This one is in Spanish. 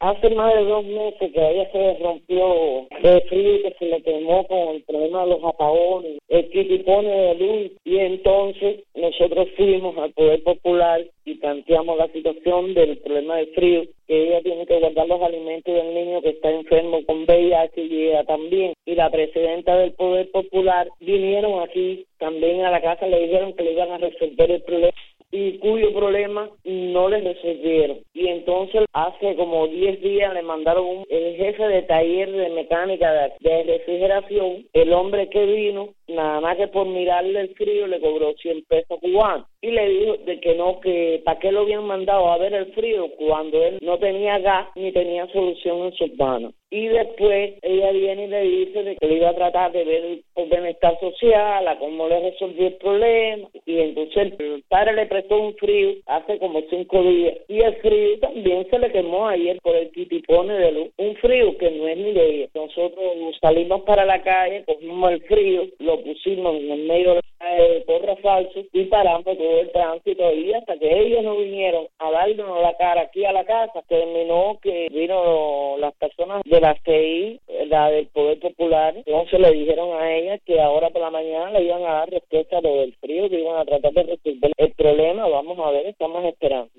Hace más de 2 meses que a ella se le rompió el frío y que se le quemó con el problema de los apagones, el kitipone de luz, y entonces nosotros fuimos al Poder Popular y planteamos la situación del problema del frío, que ella tiene que guardar los alimentos del niño que está enfermo con VIH y ella también. Y la presidenta del Poder Popular vinieron aquí también a la casa, le dijeron que le iban a resolver el problema y cuyo problema no les resolvieron. Y entonces hace como 10 días le mandaron el jefe de taller de mecánica de refrigeración, el hombre que vino, nada más que por mirarle el frío le cobró 100 pesos cubanos. Y le dijo de que no, que para qué lo habían mandado a ver el frío cuando él no tenía gas ni tenía solución en sus manos. Y después ella viene y le dice de que le iba a tratar de ver el bienestar social, a cómo le resolvió el problema. Y entonces el padre le prestó un frío hace como 5 días. Y el frío también se le quemó ayer por el kitipone de luz. Un frío que no es ni de ella. Nosotros salimos para la calle, cogimos el frío, lo pusimos en el medio de la calle Torre Falso y paramos todo el tránsito ahí hasta que ellos no vinieron a darnos la cara aquí a la casa. Terminó que vino las personas de la CI, la del Poder Popular, entonces le dijeron a ella que ahora por la mañana le iban a dar respuesta a lo del frío, que iban a tratar de resolver el problema. Vamos a ver, estamos esperando.